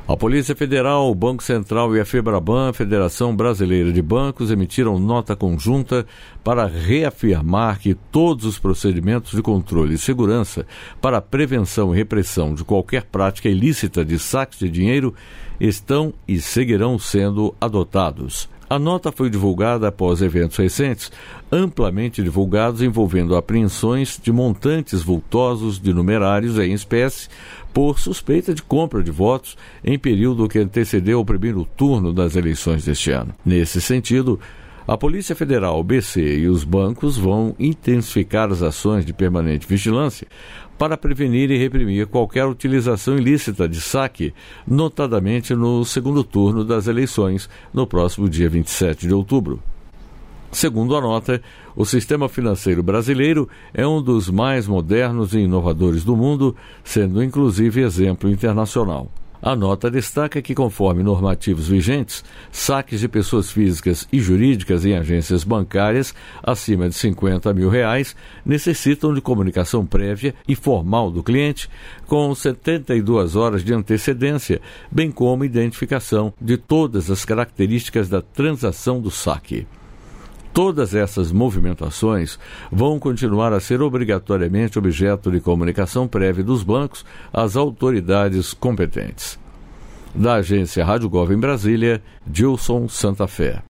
A Polícia Federal, o Banco Central e a FEBRABAN, Federação Brasileira de Bancos, emitiram nota conjunta para reafirmar que todos os procedimentos de controle e segurança para a prevenção e repressão de qualquer prática ilícita de saques de dinheiro estão e seguirão sendo adotados. A nota foi divulgada após eventos recentes, amplamente divulgados, envolvendo apreensões de montantes vultosos de numerários em espécie por suspeita de compra de votos em período que antecedeu o primeiro turno das eleições deste ano. Nesse sentido, a Polícia Federal, o BC e os bancos vão intensificar as ações de permanente vigilância para prevenir e reprimir qualquer utilização ilícita de saque, notadamente no segundo turno das eleições, no próximo dia 27 de outubro. Segundo a nota, o sistema financeiro brasileiro é um dos mais modernos e inovadores do mundo, sendo inclusive exemplo internacional. A nota destaca que, conforme normativos vigentes, saques de pessoas físicas e jurídicas em agências bancárias acima de R$50 mil necessitam de comunicação prévia e formal do cliente, com 72 horas de antecedência, bem como identificação de todas as características da transação do saque. Todas essas movimentações vão continuar a ser obrigatoriamente objeto de comunicação prévia dos bancos às autoridades competentes. Da agência Rádio Gov em Brasília, Gilson Santa Fé.